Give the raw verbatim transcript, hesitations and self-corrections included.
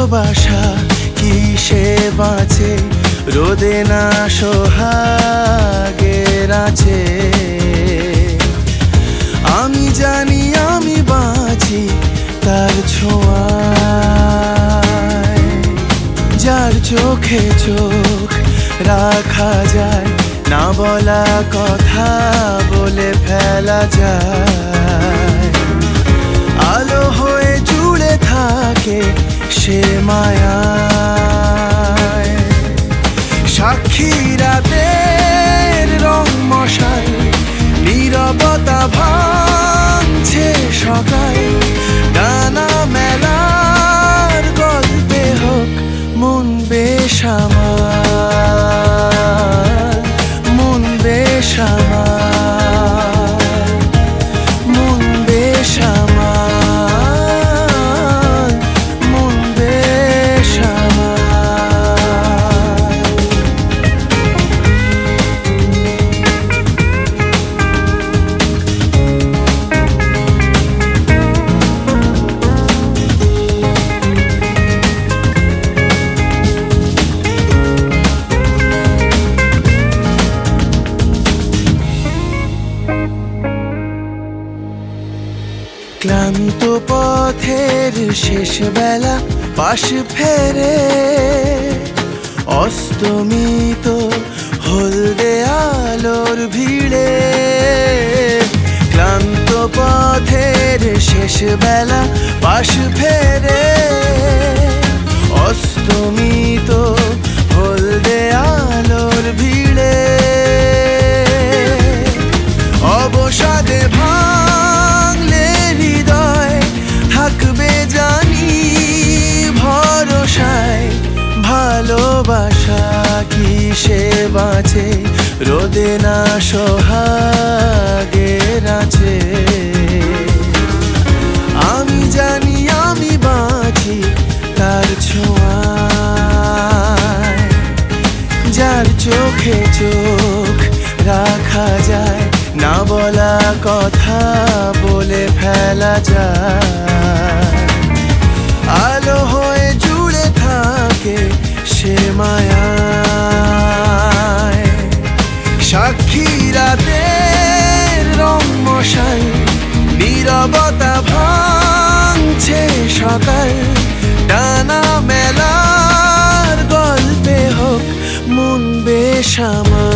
ভালোবাসা কিসে বাঁচে, রোদে না সোহাগের আছে। আমি জানি আমি বাঁচি তার ছোঁয়ায়, যার চোখে চোখ রাখা যায়, না বলা কথা বলে ফেলা যায়। আলো হয়ে জুড়ে থাকে সে মায়ায়, সাক্ষী রাতের রং মশাল, নীরবতা ভাঙছে সকাল। ডানা মেলার গল্পে হোক মন বেসামাল, মন বেসামাল, মন বেসামাল, মন বেসামাল। ক্লান্ত পথের শেষ বেলা পাশ ফেরে, অস্তমিত হলদে আলোর ভিড়ে। ক্লান্ত পথের শেষ বেলা পাশ ফেরে, অস্তমিত হলদে আলোর ভিড়ে। অবসাদে ভাঙলে হৃদয় থাকবে জানি ভরসায়। ভালোবাসা কিসে বাঁচে, রোদে না সোহাগের আছে। আমি জানি আমি বাঁচি তার ছোঁয়ায়, যার চোখে চোখ রাখা যায়, না বলা কথা বলে ফেলা যায়। আলো হয়ে জুড়ে থাকে সে মায়ায়, সাক্ষী রাতের রং মশাল, নীরবতা ভাঙছে সকাল। ডানা মেলার গল্পে হোক মন বেসামাল।